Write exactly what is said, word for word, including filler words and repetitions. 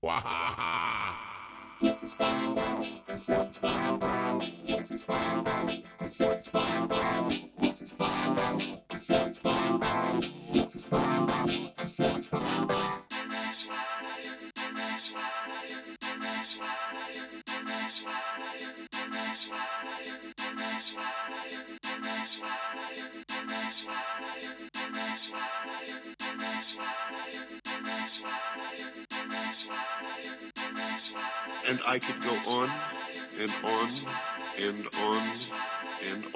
Yes, it's fine by me. I said it's fine by me. Yes, it's fine by me. I said it's fine by me. Yes, it's fine by me. I said it's fine by me. Yes, it's fine by me. I said it's fine by And I could go on and on and on and on.